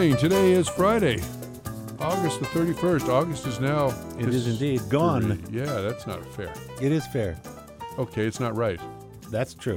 morning. Today is Friday, August the 31st. August is now... It is indeed gone. Yeah, that's not fair. It is fair. Okay, it's not right. That's true.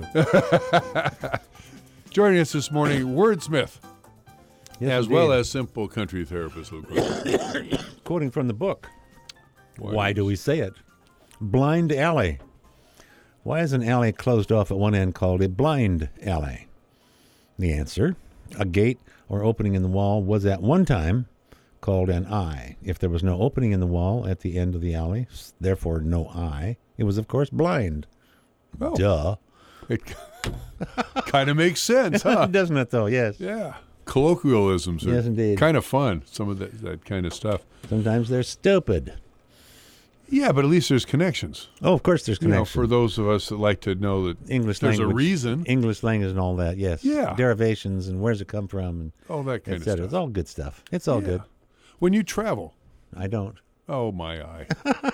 Joining us this morning, wordsmith, Yes, as indeed. well as simple country therapist, Luke Rosen. Quoting from the book. Why do we say it? Blind alley. Why is an alley closed off at one end called a blind alley? The answer, a gate or opening in the wall was at one time called an eye. If there was no opening in the wall at the end of the alley, therefore no eye, it was of course blind. Oh. Duh. It kind of makes sense, huh? Doesn't it though? Yes. Yeah. Colloquialisms are Yes, indeed. kind of fun, some of that kind of stuff. Sometimes they're stupid. Yeah, but at least there's connections. Oh, of course there's You know, connections. for those of us that like to know that English there's language, a reason. English language and all that, yes. Yeah. Derivations and where's it come from and All that kind et of cetera. stuff. It's all good stuff. It's all Yeah. good. When you travel, I don't. oh my eye.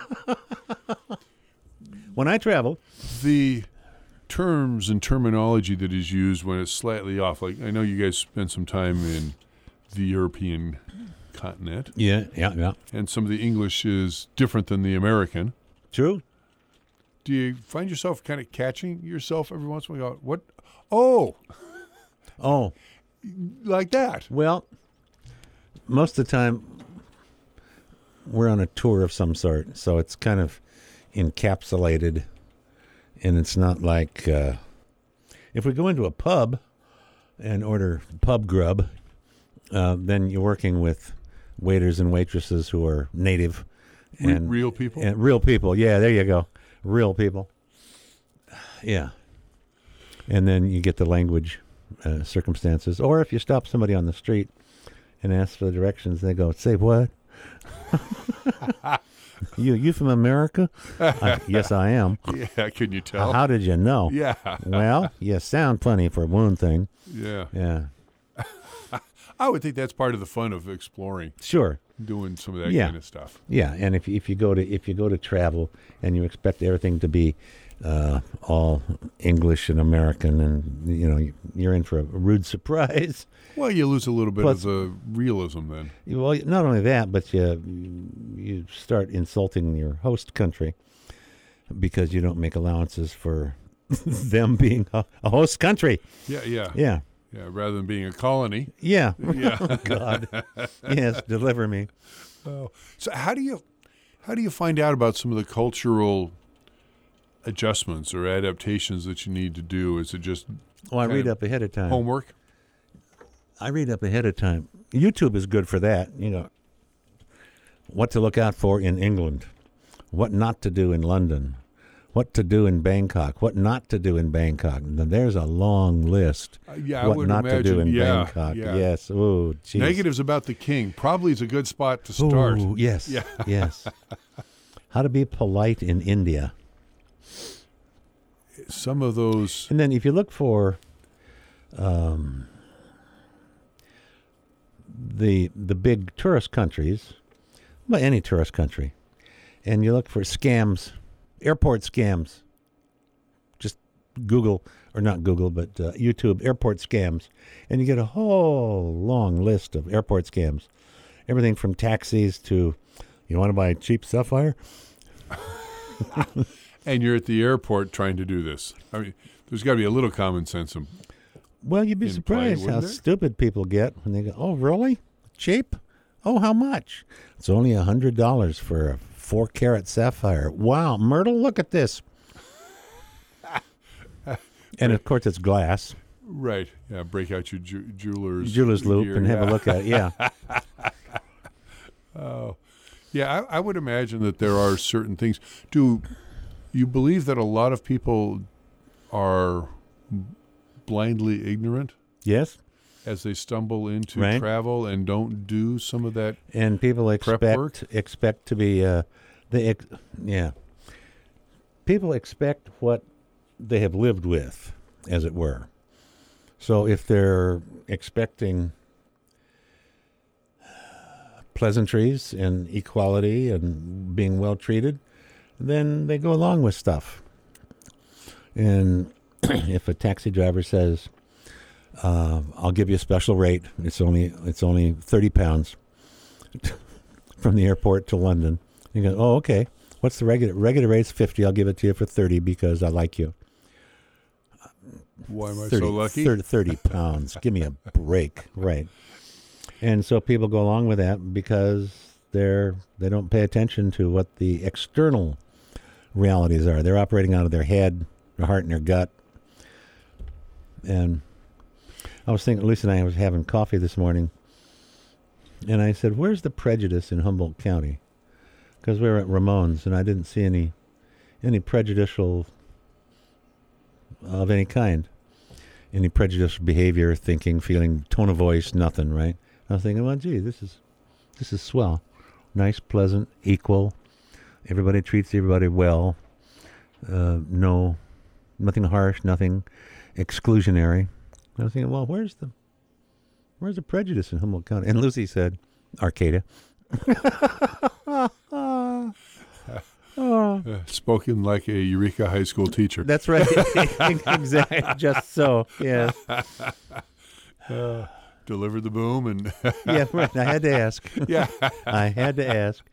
When I travel, The terms and terminology that is used when it's slightly off, like I know you guys spent some time in the European continent, yeah. and some of the English is different than the American. True. Do you find yourself kind of catching yourself every once in a while? What? Oh, Oh, like that. well, most of the time we're on a tour of some sort, so it's kind of encapsulated, and it's not like if we go into a pub and order pub grub, then you're working with waiters and waitresses who are native and Real people? and real people. Yeah, there you go, real people. Yeah, and then you get the language circumstances, or if you stop somebody on the street and ask for the directions, they go, "Say what? You from America?" Yes, I am. Yeah, can you tell? How did you know? Yeah. Well, you sound funny for one thing. Yeah. Yeah, I would think that's part of the fun of exploring, sure. doing some of that Yeah. kind of stuff. Yeah, and if you go to travel and you expect everything to be all English and American, and you know you're in for a rude surprise. Well, you lose a little bit Plus- of the realism then. Well, not only that, but you start insulting your host country because you don't make allowances for them being a host country. Yeah, yeah. Yeah, Yeah, rather than being a colony. yeah. Yeah. Oh, God, yes, deliver me. Oh. So how do you find out about some of the cultural adjustments or adaptations that you need to do? Is it just Well, I kind read of up ahead of time. homework? I read up ahead of time. YouTube is good for that. You know, what to look out for in England, what not to do in London, what to do in Bangkok, what not to do in Bangkok. Now, there's a long list. Yeah, I What would not imagine. to do in yeah, Bangkok. yeah. Yes. Oh, geez. Negatives about the king probably is a good spot to start. Ooh, yes. Yeah. Yes. How to be polite in India. Some of those. And then if you look for the big tourist countries, well, any tourist country, and you look for scams, airport scams, just Google, or not Google, but YouTube airport scams, and you get a whole long list of airport scams. Everything from taxis to, you want to buy cheap Sapphire? And you're at the airport trying to do this. I mean, there's got to be a little common sense. Well, you'd be In play, surprised how wouldn't there? stupid people get when they go, "Oh, really? Cheap? Oh, how much? It's only $100 for a 4-carat sapphire. Wow, Myrtle, look at this." And of course, it's glass. Right. Yeah. Break out your jeweler's Loop gear, and have yeah. a look at it. Yeah. Oh, yeah. I would imagine that there are certain things. Do you believe that a lot of people are blindly ignorant Yes. as they stumble into Right. travel and don't do some of that? And people Prep work? expect to be yeah. People expect what they have lived with, as it were. So if they're expecting pleasantries and equality and being well treated, then they go along with stuff. And if a taxi driver says, I'll give you a special rate. It's only 30 pounds from the airport to London. You go, oh, okay. What's the regular rate's 50? I'll give it to you for 30 because I like you. Why am I so lucky? 30 pounds. Give me a break. Right. And so people go along with that because they don't pay attention to what the external realities are. They're operating out of their head, their heart, and their gut. And I was thinking, Lucy and I was having coffee this morning, and I said, where's the prejudice in Humboldt County? Because we were at Ramon's, and I didn't see any prejudicial of any kind. Any prejudicial behavior, thinking, feeling, tone of voice, nothing, right? I was thinking, well, gee, this is swell. Nice, pleasant, equal. Everybody treats everybody well. No, nothing harsh, nothing exclusionary. I was thinking, well, where's the prejudice in Humboldt County? And Lucy said, Arcata. Spoken like a Eureka High School teacher. That's right. Exactly. Just so. Yes. Delivered the boom and yeah, right. I had to ask. Yeah. I had to ask.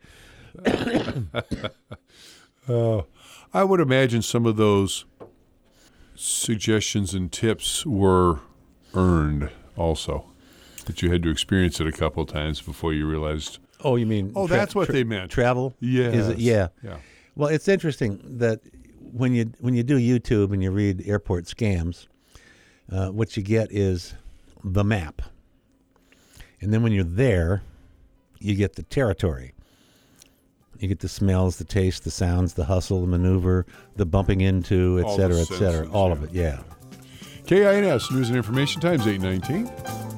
I would imagine some of those suggestions and tips were earned also. That you had to experience it a couple of times before you realized. Oh, you mean? Oh, that's what they meant. Travel? Yeah. Is it? Yeah. Yeah. Well, it's interesting that when you do YouTube and you read airport scams, what you get is the map, and then when you're there, you get the territory. You get the smells, the taste, the sounds, the hustle, the maneuver, the bumping into, et cetera, et cetera. All of it. Yeah. KINS News and Information Times 8:19.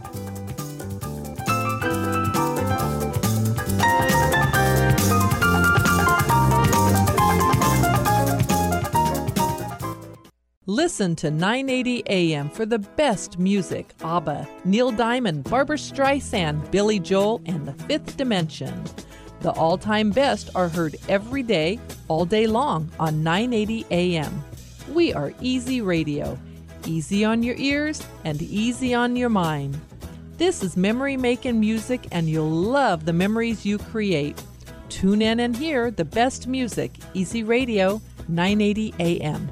Listen to 980 AM for the best music. ABBA, Neil Diamond, Barbra Streisand, Billy Joel, and The Fifth Dimension. The all-time best are heard every day, all day long on 980 AM. We are Easy Radio. Easy on your ears and easy on your mind. This is memory-making music, and you'll love the memories you create. Tune in and hear the best music. Easy Radio, 980 AM.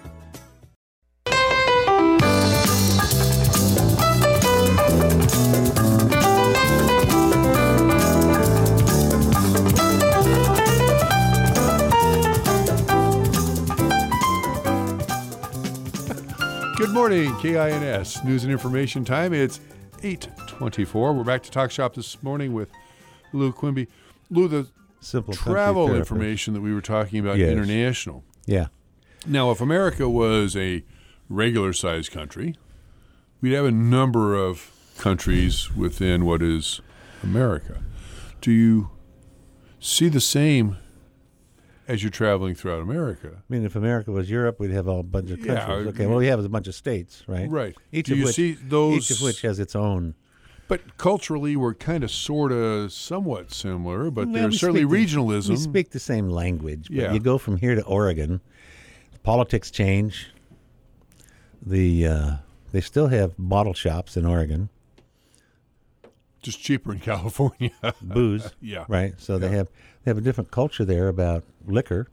Good morning, KINS News and Information Time. It's 8:24. We're back to Talk Shop this morning with Lou Quimby. Lou, the Simple travel information that we were talking about, yes. International. Yeah. Now, if America was a regular-sized country, we'd have a number of countries within what is America. Do you see the same as you're traveling throughout America? I mean, if America was Europe, we'd have a bunch of countries. Yeah, okay, what we have is a bunch of states, right? Right. Each Do of you which, see those? Each of which has its own. But culturally, we're kind of, sort of, somewhat similar, but Well, there's certainly regionalism. We speak the same language, but Yeah. you go from here to Oregon, politics change. They still have bottle shops in Oregon. Just cheaper in California. Booze, Yeah. right? So they have a different culture there about liquor.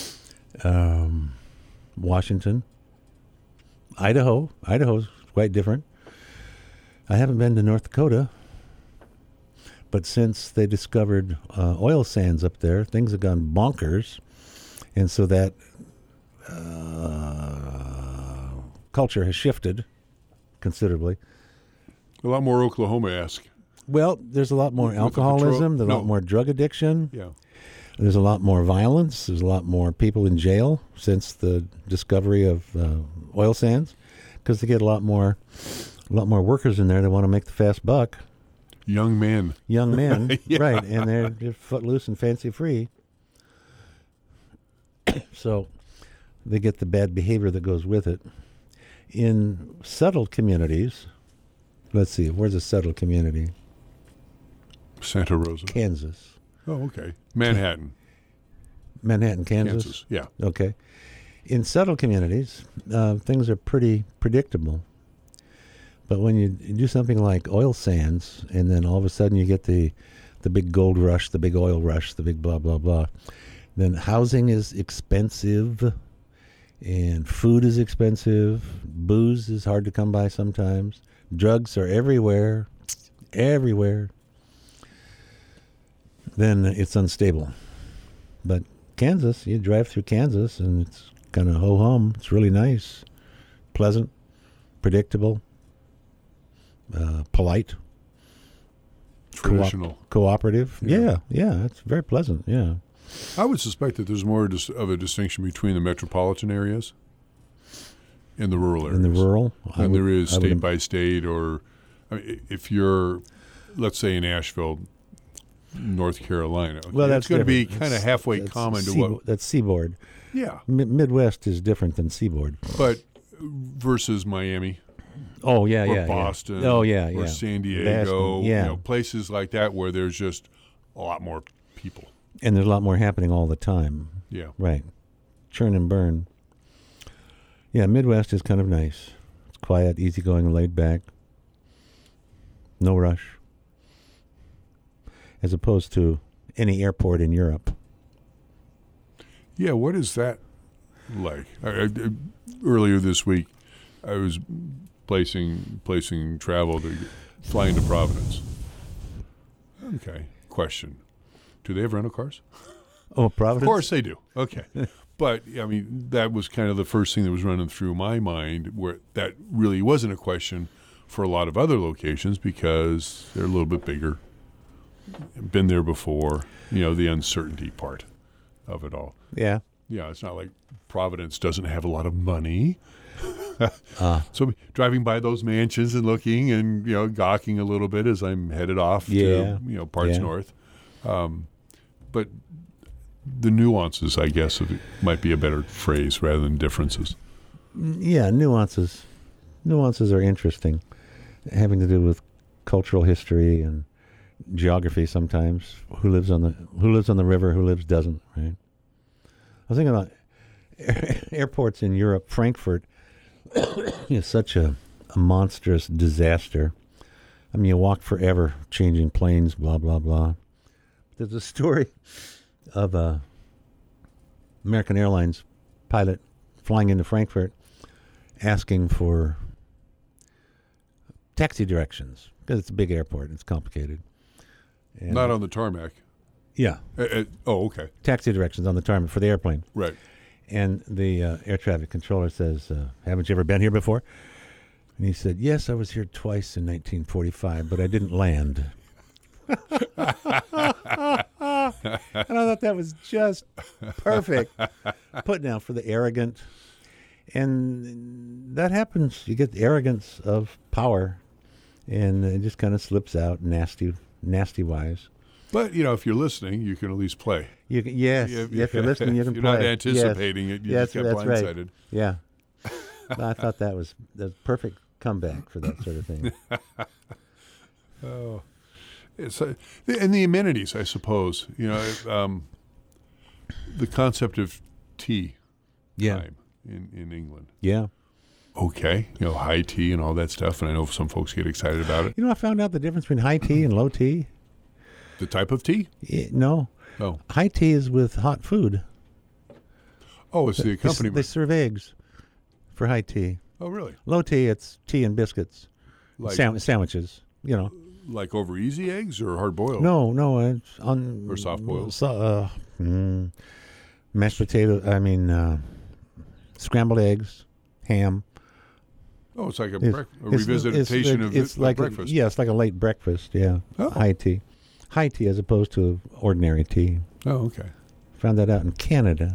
Washington, Idaho's quite different. I haven't been to North Dakota, but since they discovered oil sands up there, things have gone bonkers, and so that culture has shifted considerably. A lot more Oklahoma-esque. Well, there's a lot more With the alcoholism, there's a no. lot more drug addiction. Yeah. There's a lot more violence. There's a lot more people in jail since the discovery of oil sands, because they get a lot more workers in there that want to make the fast buck. Young men. Young men, Yeah. right? And they're footloose and fancy free. So they get the bad behavior that goes with it. In settled communities, let's see, where's a settled community? Santa Rosa. Kansas. Oh, okay. Manhattan. Manhattan, Kansas? Yeah. Okay. In settled communities, things are pretty predictable. But when you do something like oil sands, and then all of a sudden you get the big gold rush, the big oil rush, the big blah, blah, blah, then housing is expensive, and food is expensive, booze is hard to come by sometimes, drugs are everywhere, then it's unstable. But Kansas, you drive through Kansas, and it's kind of ho-hum. It's really nice, pleasant, predictable, polite, Traditional. cooperative. Yeah. Yeah, it's very pleasant, yeah. I would suspect that there's more of a distinction between the metropolitan areas and the rural areas. In the rural? And there is state by state, or I mean, if you're, let's say, in Asheville, North Carolina, okay, well, that's going to be different. kind of halfway That's common to what. That's seaboard. Yeah, Midwest is different than seaboard. but versus Miami. Oh, yeah, or yeah. Boston. Oh, yeah, yeah. Or San Diego. Boston, yeah. Places like that where there's just a lot more people. And there's a lot more happening all the time. Yeah. Right. Churn and burn. Yeah, Midwest is kind of nice. It's quiet, easygoing, laid back. No rush. As opposed to any airport in Europe. Yeah, what is that like? Earlier this week, I was placing travel to fly into Providence. Okay, question. Do they have rental cars? Oh, Providence? Of course they do. Okay. But, I mean, that was kind of the first thing that was running through my mind, where that really wasn't a question for a lot of other locations because they're a little bit bigger, been there before, the uncertainty part of it all. Yeah. Yeah, it's not like Providence doesn't have a lot of money. So driving by those mansions and looking and, gawking a little bit as I'm headed off to, parts north. But the nuances, I guess, of it might be a better phrase rather than differences. Yeah, nuances. Nuances are interesting, having to do with cultural history and geography sometimes. Who lives on the river, who doesn't, right? I was thinking about airports in Europe. Frankfurt is such a monstrous disaster. I mean, you walk forever changing planes, blah, blah, blah. There's a story of a American Airlines pilot flying into Frankfurt asking for taxi directions because it's a big airport and it's complicated. And Not on the tarmac. Yeah. Okay. Taxi directions on the tarmac for the airplane. Right. And the air traffic controller says, haven't you ever been here before? And he said, yes, I was here twice in 1945, but I didn't land. And I thought that was just perfect. Put down for the arrogant. And that happens. You get the arrogance of power, and it just kind of slips out nasty wise. But, if you're listening, you can at least play. Yes, if you're listening, you can if play. you're not anticipating it, you just get blindsided. Right. Yeah. I thought that was the perfect comeback for that sort of thing. Oh. And the amenities, I suppose. The concept of tea time in England. Yeah. Okay. High tea and all that stuff. And I know some folks get excited about it. I found out the difference between high tea and low tea. The type of tea? No. Oh. High tea is with hot food. Oh, it's the accompaniment. They serve eggs for high tea. Oh, really? Low tea, it's tea and biscuits. Like, sandwiches, Like over easy eggs or hard boiled? No, it's on... Or soft boiled? Mashed potato, scrambled eggs, ham. Oh, it's like a revisitation of breakfast. It's like a late breakfast, yeah. Oh. High tea. High tea as opposed to ordinary tea. Oh, okay. Found that out in Canada.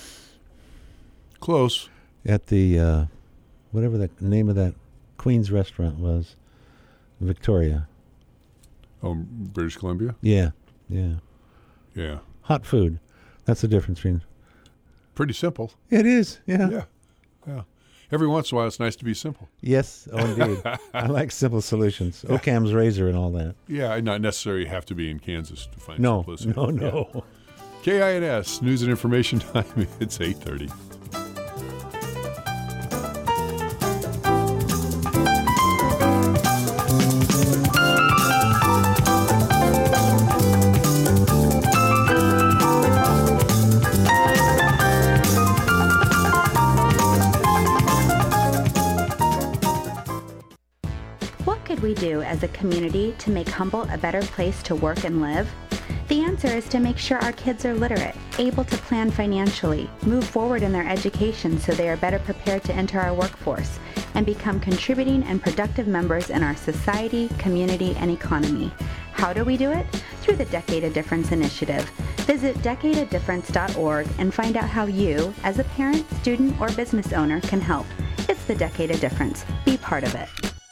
Close. At the, whatever the name of that Queen's restaurant was, Victoria. Oh, British Columbia? Yeah. Yeah. Hot food. That's the difference between... Pretty simple. It is, yeah. Yeah. Every once in a while, it's nice to be simple. Yes, indeed. I like simple solutions. Occam's razor and all that. Yeah, not necessarily have to be in Kansas to find No. simplicity. No. KINS, News and Information Time. It's 8:30. we do as a community to make Humboldt a better place to work and live? The answer is to make sure our kids are literate, able to plan financially, move forward in their education so they are better prepared to enter our workforce, and become contributing and productive members in our society, community, and economy. How do we do it? Through the Decade of Difference initiative. Visit decadeofdifference.org and find out how you, as a parent, student, or business owner, can help. It's the Decade of Difference. Be part of it.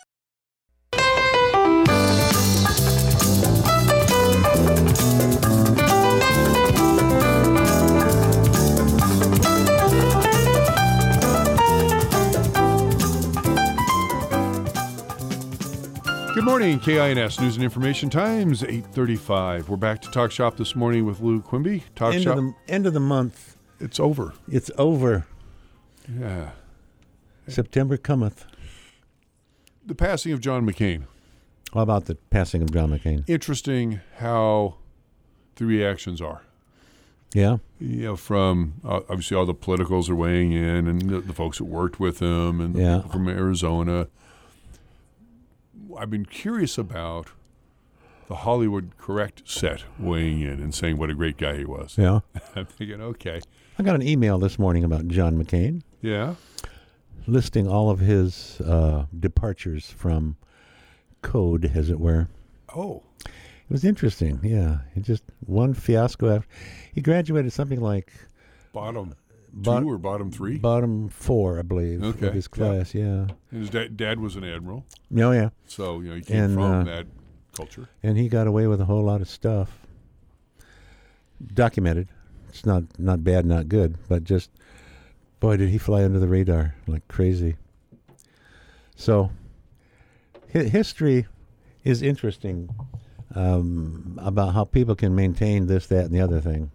Good morning, KINS News and Information Times, 8:35. We're back to Talk Shop this morning with Lou Quimby. End of the month. It's over. It's over. Yeah. September cometh. The passing of John McCain. How about the passing of John McCain? Interesting how the reactions are. Yeah. You know, from obviously all the politicals are weighing in, and the folks that worked with him, and the people from Arizona. I've been curious about the Hollywood Correct set weighing in and saying what a great guy he was. Yeah. I'm thinking, okay. I got an email this morning about John McCain. Yeah. Listing all of his departures from code, as it were. Oh. It was interesting, yeah. He just one fiasco after. He graduated something like bottom two or bottom three? Bottom four, I believe, of his class, yeah. And his dad was an admiral. Oh, yeah. So, you know, he came from that culture. And he got away with a whole lot of stuff. Documented. It's not bad, not good, but just, boy, did he fly under the radar like crazy. So, history is interesting about how people can maintain this, that, and the other thing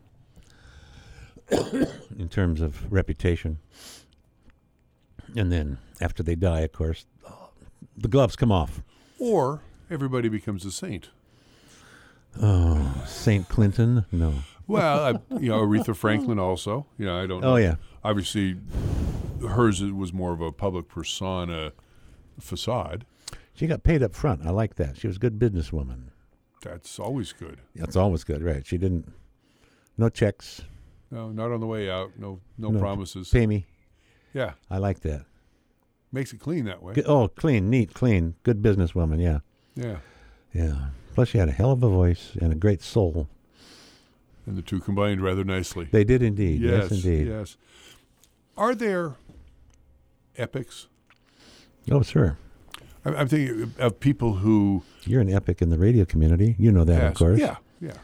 in terms of reputation. And then after they die, of course, the gloves come off. Or everybody becomes a saint. Oh, Saint Clinton? No. Well, Aretha Franklin also. Yeah, I don't know. Oh, yeah. Obviously, hers was more of a public persona facade. She got paid up front. I like that. She was a good businesswoman. That's always good. That's always good, right. She didn't, no checks. No, not on the way out. No promises. Pay me. Yeah. I like that. Makes it clean that way. Oh, clean, neat, clean. Good businesswoman, yeah. Yeah. Yeah. Plus she had a hell of a voice and a great soul. And the two combined rather nicely. They did indeed. Yes indeed. Yes. Are there epics? Oh, sure. I'm thinking of people who... You're an epic in the radio community. You know that, of course. Yeah.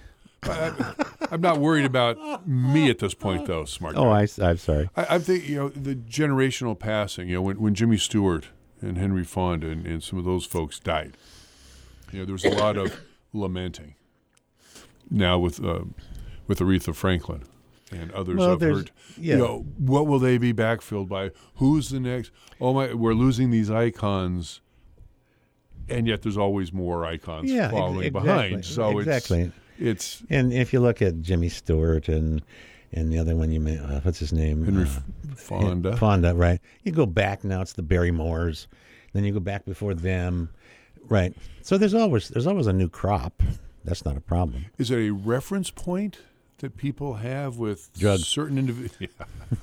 I'm not worried about me at this point, though, smart guy. Oh, I'm sorry. I'm thinking, the generational passing, when Jimmy Stewart and Henry Fonda and some of those folks died, there was a lot of lamenting. Now with Aretha Franklin and others I've heard, what will they be backfilled by? Who's the next? Oh, my, we're losing these icons. And yet there's always more icons following behind. So it's and if you look at Jimmy Stewart and the other one what's his name? Henry Fonda. Fonda, right. You go back now, it's the Barrymores. Then you go back before them. Right. So there's always a new crop. That's not a problem. Is there a reference point that people have with drugs? Certain individuals?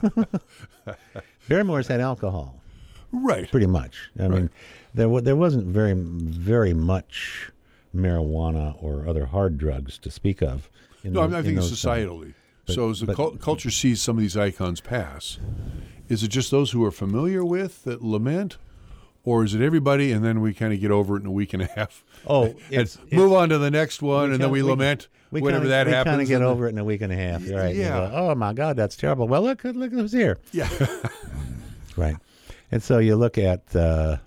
Barrymores had alcohol. Right. Pretty much. I mean, there wasn't very, very much marijuana or other hard drugs to speak of. I'm thinking societally. So as the culture sees some of these icons pass, is it just those who are familiar with that lament? Or is it everybody, and then we kind of get over it in a week and a half? Oh, move on to the next one, and then we lament whenever that happens. We kind of get over it in a week and a half. Right? Yeah. Go, oh my God, that's terrible. Well, look who's here. Yeah. Right. And so you look at the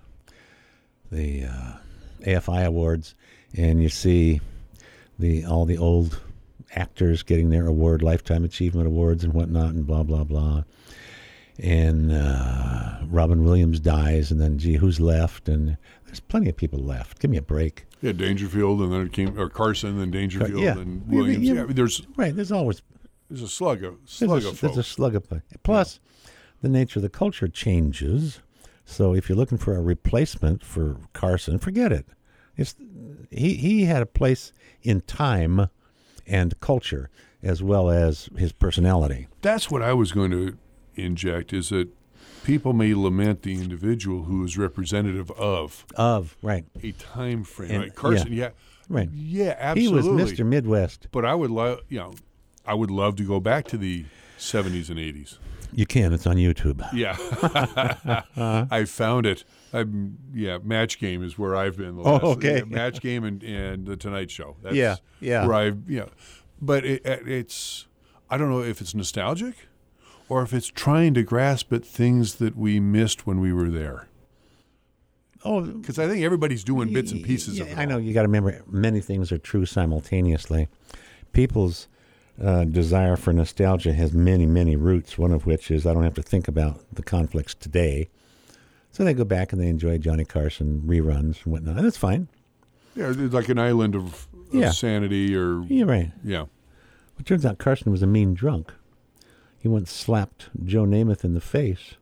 AFI Awards, and you see all the old actors getting their award, Lifetime Achievement Awards and whatnot, and blah, blah, blah. And Robin Williams dies, and then, who's left? And there's plenty of people left. Give me a break. Yeah, Dangerfield, and then it came, or Carson, and Dangerfield, and Williams. Yeah, there's a slug of folks. There's a slug of plus. The nature of the culture changes. So if you're looking for a replacement for Carson, forget it. He had a place in time and culture as well as his personality. That's what I was going to inject, is that people may lament the individual who is representative of right. a time frame. And- Right? Carson, yeah. yeah. Right. Yeah, absolutely. He was Mr. Midwest. But I would love to go back to the 70s and 80s. You can. It's on YouTube. Yeah. I found it. Match Game is where I've been. The last, okay. Match Game and The Tonight Show. That's Yeah. where I've, But it's, I don't know if it's nostalgic or if it's trying to grasp at things that we missed when we were there. Oh, Because I think everybody's doing bits and pieces of it. I know. You got to remember, many things are true simultaneously. People's desire for nostalgia has many, many roots, one of which is I don't have to think about the conflicts today. So they go back and they enjoy Johnny Carson reruns and whatnot. And that's fine. Yeah, it's like an island of sanity or... You're right. Yeah. It turns out Carson was a mean drunk. He once slapped Joe Namath in the face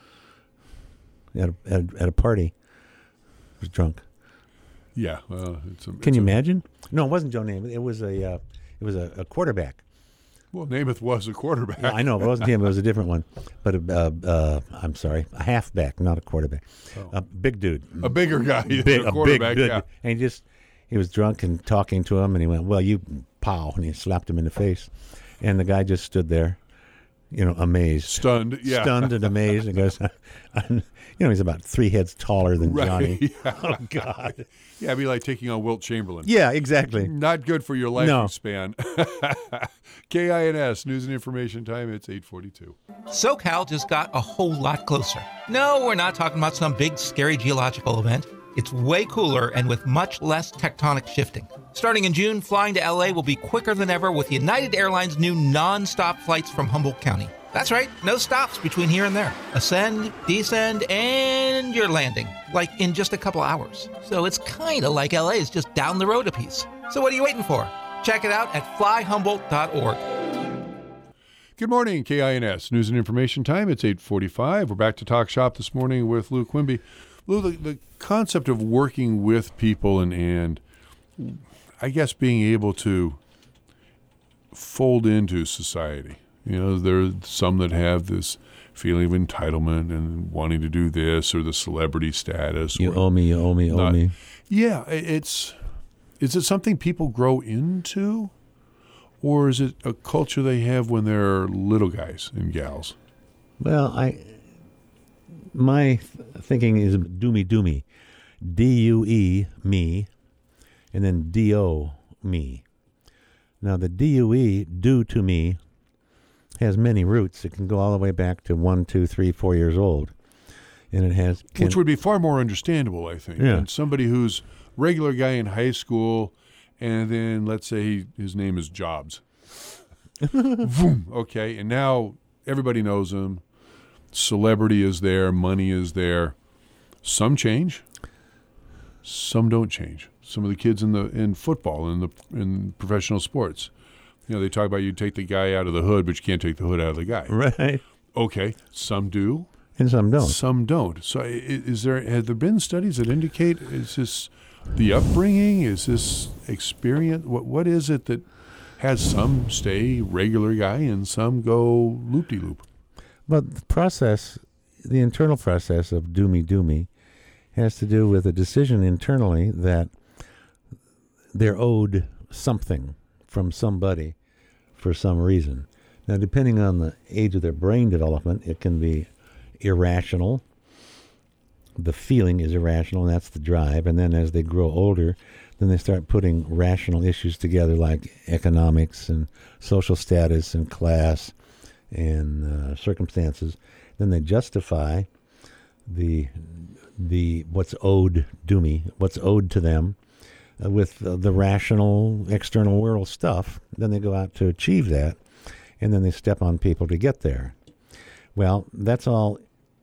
at a party. He was drunk. Yeah. Can you imagine? No, it wasn't Joe Namath. It was a quarterback. Well, Namath was a quarterback. Yeah, I know. It wasn't him. It was a different one. But I'm sorry, a halfback, not a quarterback. A big dude. A bigger guy than a big quarterback. dude. Yeah. And he was drunk and talking to him, and he went, "Well, you pow," and he slapped him in the face. And the guy just stood there, amazed. Stunned, yeah. Stunned and amazed. And goes, he's about 3 heads taller than Right, Johnny. yeah. Oh, God. Yeah, it'd be like taking on Wilt Chamberlain. Yeah, exactly. Not good for your life No. span. KINS, News and Information Time, it's 8:42. SoCal just got a whole lot closer. No, we're not talking about some big, scary geological event. It's way cooler and with much less tectonic shifting. Starting in June, flying to LA will be quicker than ever with United Airlines' new non-stop flights from Humboldt County. That's right, no stops between here and there. Ascend, descend, and you're landing, like in just a couple hours. So it's kind of like LA is just down the road a piece. So what are you waiting for? Check it out at flyhumboldt.org. Good morning, KINS, News and Information Time, it's 8:45. We're back to Talk Shop this morning with Lou Quimby. Lou, the concept of working with people and I guess being able to fold into society. There are some that have this feeling of entitlement and wanting to do this or the celebrity status. You owe me, you owe me, owe me. Yeah, is it something people grow into, or is it a culture they have when they're little guys and gals? Well, my thinking is do me, D-U-E, me, and then D-O, me. Now, the D-U-E, do to me, has many roots. It can go all the way back to 1, 2, 3, 4 years old. And it has... Which would be far more understandable, I think, than somebody who's regular guy in high school, and then let's say his name is Jobs. Boom, okay, and now everybody knows him. Celebrity is there, money is there. Some change, some don't change. Some of the kids in football, in professional sports, they talk about you take the guy out of the hood, but you can't take the hood out of the guy. Right. Okay, some do. And some don't. Some don't. So have there been studies that indicate, is this the upbringing? Is this experience? What is it that has some stay regular guy and some go loop-de-loop? But the internal process of do me, has to do with a decision internally that they're owed something from somebody for some reason. Now, depending on the age of their brain development, it can be irrational. The feeling is irrational, and that's the drive. And then as they grow older, then they start putting rational issues together like economics and social status and class and circumstances. Then they justify the what's owed what's owed to them with the rational external world stuff. Then they go out to achieve that, and then they step on people to get there. Well, that's all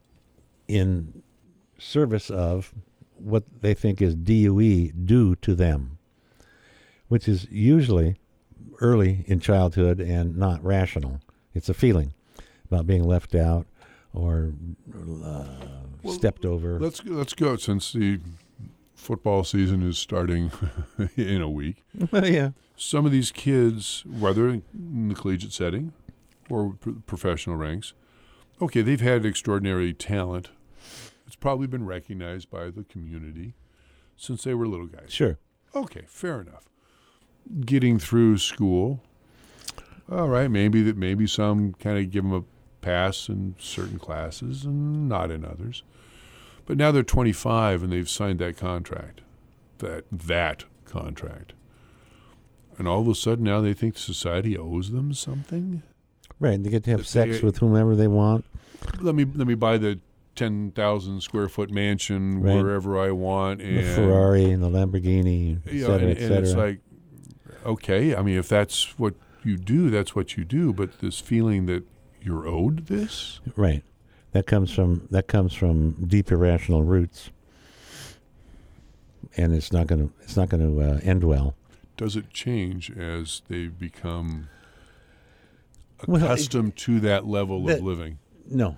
in service of what they think is DUE, due to them, which is usually early in childhood and not rational. It's a feeling about being left out or stepped over. Let's go, since the football season is starting in a week. Yeah. Some of these kids, whether in the collegiate setting or professional ranks, okay, they've had extraordinary talent. It's probably been recognized by the community since they were little guys. Sure. Okay, fair enough. Getting through school, all right, maybe some kind of give them a pass in certain classes and not in others. But now they're 25 and they've signed that contract, that contract. And all of a sudden now they think society owes them something? Right, they get to have sex with whomever they want. Let me buy the 10,000 square foot mansion Right. wherever I want, and The Ferrari and the Lamborghini, et cetera, et and cetera. it's like, okay, I mean, if that's what you do, that's what you do. But this feeling that you're owed this, right, that comes from deep irrational roots, and it's not going to end well. does it change as they become Well, accustomed to that level of living? No.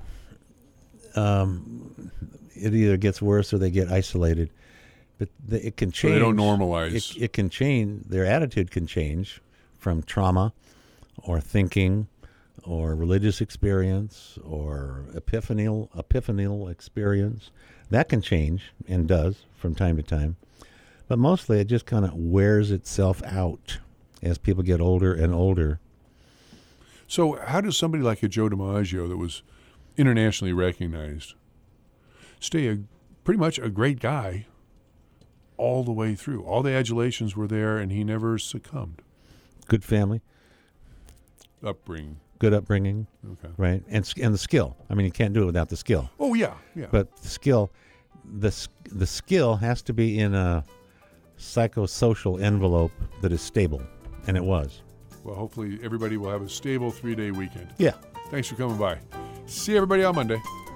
It either gets worse or they get isolated. But it can change. So they don't normalize. It can change. Their attitude can change from trauma or thinking or religious experience or epiphanial experience. That can change and does from time to time. But mostly it just kind of wears itself out as people get older and older. So how does somebody like a Joe DiMaggio that was internationally recognized stay pretty much a great guy all the way through? All the adulations were there, and he never succumbed. Good family, Upbringing. good upbringing, Okay. right? And the skill. I mean, you can't do it without the skill. Oh, yeah. But the skill has to be in a psychosocial envelope that is stable, and it was. Well, hopefully everybody will have a stable 3-day weekend. Yeah. Thanks for coming by. See everybody on Monday.